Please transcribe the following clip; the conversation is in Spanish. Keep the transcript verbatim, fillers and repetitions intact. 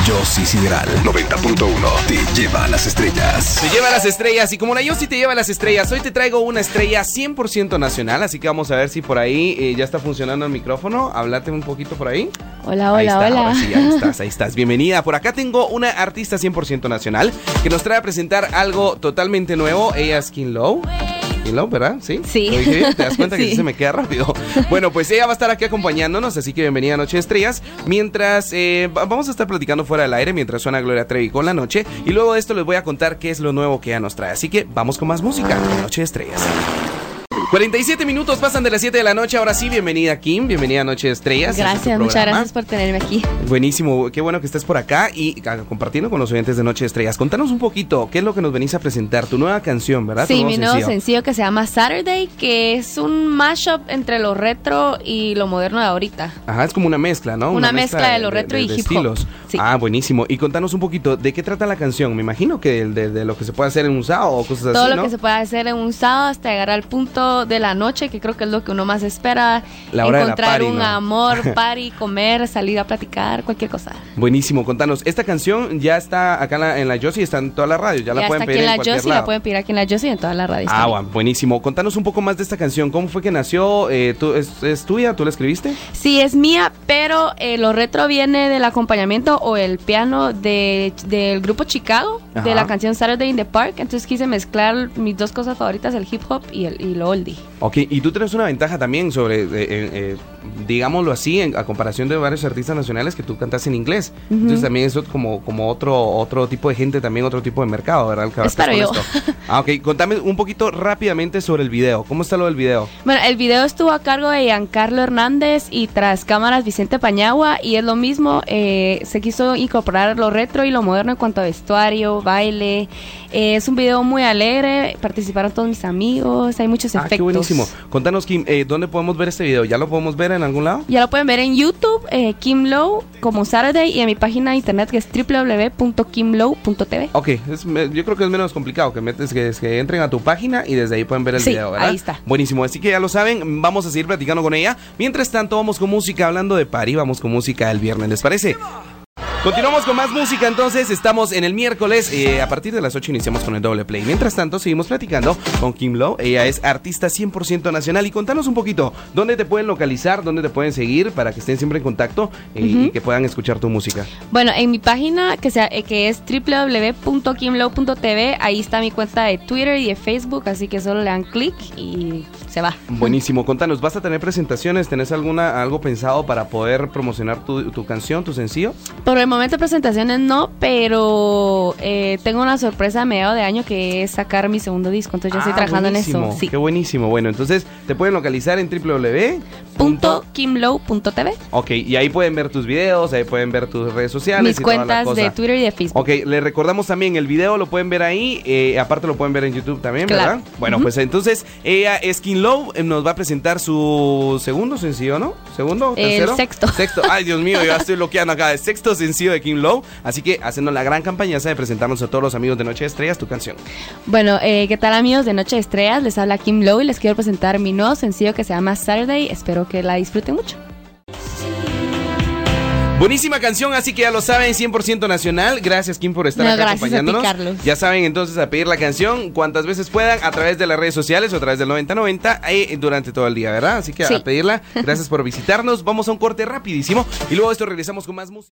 Yossi Sideral, noventa punto uno, te lleva a las estrellas. Te lleva a las estrellas, y como la Yossi te lleva a las estrellas, hoy te traigo una estrella cien por ciento nacional, así que vamos a ver si por ahí eh, ya está funcionando el micrófono. Háblate un poquito por ahí. Hola, hola, ahí está, hola. Ahora sí, ahí estás, ahí estás. Bienvenida. Por acá tengo una artista cien por ciento nacional que nos trae a presentar algo totalmente nuevo. Ella es Kim Low. Kim Low, ¿verdad? Sí. Sí. ¿Lo dije bien? ¿Te das cuenta que Sí. sí se me queda rápido? Bueno, pues ella va a estar aquí acompañándonos, así que bienvenida a Noche de Estrellas. Mientras, eh, vamos a estar platicando fuera del aire mientras suena Gloria Trevi con La Noche. Y luego de esto les voy a contar qué es lo nuevo que ella nos trae. Así que vamos con más música en Noche de Estrellas. cuarenta y siete minutos pasan de las siete de la noche. Ahora sí, bienvenida Kim, bienvenida a Noche de Estrellas. Gracias, muchas gracias por tenerme aquí. Buenísimo, qué bueno que estés por acá y a, compartiendo con los oyentes de Noche de Estrellas. Contanos un poquito, ¿qué es lo que nos venís a presentar? Tu nueva canción, ¿verdad? Sí, tu nuevo mi nuevo sencillo. sencillo que se llama Saturday, que es un mashup entre lo retro y lo moderno de ahorita. Ajá, es como una mezcla, ¿no? Una mezcla de lo retro y de hip hop. estilos. Sí. Ah, buenísimo. Y contanos un poquito, ¿de qué trata la canción? Me imagino que de, de, de lo que se puede hacer en un sábado o cosas Todo así, lo ¿no? que se puede hacer en un sábado hasta llegar al punto de la noche, que creo que es lo que uno más espera. La hora de la encontrar party, un ¿no? amor, party, comer, salir a platicar, cualquier cosa. Buenísimo, contanos. Esta canción ya está acá en la, en la Yossi, está en toda la radio, ya, la pueden está pedir aquí en en la cualquier Yossi, lado. la pueden pedir aquí en la Yossi y en toda la radio. Ah, bueno, buenísimo. Contanos un poco más de esta canción. ¿Cómo fue que nació? Eh, ¿tú, es, ¿Es tuya? ¿Tú la escribiste? Sí, es mía, pero eh, lo retro viene del acompañamiento o el piano de, del grupo Chicago, Ajá. de la canción Saturday in the Park. Entonces quise mezclar mis dos cosas favoritas, el hip hop y, el, y lo oldie. Ok, y tú tienes una ventaja también sobre, eh, eh, eh, digámoslo así, en, a comparación de varios artistas nacionales que tú cantas en inglés. Uh-huh. Entonces también eso como, como otro, otro tipo de gente, también otro tipo de mercado, ¿verdad? El que Espero yo. esto. Ah, ok, contame un poquito rápidamente sobre el video. ¿Cómo está lo del video? Bueno, el video estuvo a cargo de Giancarlo Hernández y tras cámaras Vicente Pañagua, y es lo mismo, eh, se quiso incorporar lo retro y lo moderno en cuanto a vestuario, baile. Eh, es un video muy alegre, participaron todos mis amigos, hay muchos Ah, efectos. qué buenísimo. Contanos, Kim, eh, ¿dónde podemos ver este video? ¿Ya lo podemos ver en algún lado? Ya lo pueden ver en YouTube, eh, Kim Low, como Saturday, y en mi página de internet que es doble u doble u doble u punto kim low punto t v. Ok, es, me, yo creo que es menos complicado que metes que, que entren a tu página y desde ahí pueden ver el Sí, video, ¿verdad? ahí está. Buenísimo, así que ya lo saben, vamos a seguir platicando con ella. Mientras tanto, vamos con música, hablando de party, vamos con música el viernes, ¿les parece? Continuamos con más música, entonces estamos en el miércoles, eh, a partir de las ocho iniciamos con el doble play. Mientras tanto, seguimos platicando con Kim Low, ella es artista cien por ciento nacional, y contanos un poquito, ¿dónde te pueden localizar, dónde te pueden seguir para que estén siempre en contacto eh, uh-huh. y que puedan escuchar tu música? Bueno, en mi página que, sea, eh, que es doble u doble u doble u punto kim low punto t v, ahí está mi cuenta de Twitter y de Facebook, así que solo le dan clic y se va. Buenísimo, contanos, ¿vas a tener presentaciones? ¿Tenés alguna algo pensado para poder promocionar tu, tu canción, tu sencillo? Por el momento presentaciones no, pero eh, tengo una sorpresa a mediados de año que es sacar mi segundo disco, entonces yo ah, estoy trabajando buenísimo. en eso. Sí. Qué buenísimo, bueno, entonces te pueden localizar en doble u doble u doble u punto kim low punto t v. Ok, y ahí pueden ver tus videos, ahí pueden ver tus redes sociales. Mis y cuentas toda la cosa. de Twitter y de Facebook. Ok, les recordamos también el video, lo pueden ver ahí, eh, aparte lo pueden ver en YouTube también, claro. ¿verdad? Bueno, uh-huh. pues entonces ella es Kim Low, eh, nos va a presentar su segundo sencillo, ¿no? ¿Segundo? ¿Tercero? El sexto. Sexto, ay Dios mío, yo ya estoy bloqueando acá, el sexto sencillo de Kim Low, así que haciendo la gran campaña de presentarnos a todos los amigos de Noche de Estrellas tu canción. Bueno, eh, ¿qué tal amigos de Noche de Estrellas? Les habla Kim Low y les quiero presentar mi nuevo sencillo que se llama Saturday, espero que la disfruten mucho. Buenísima canción, así que ya lo saben, cien por ciento nacional. Gracias, Kim, por estar no, acá gracias acompañándonos. A ti, Carlos. Ya saben entonces a pedir la canción cuantas veces puedan a través de las redes sociales o a través del noventa noventa eh, durante todo el día, ¿verdad? Así que sí. a pedirla. Gracias por visitarnos. Vamos a un corte rapidísimo y luego de esto regresamos con más música.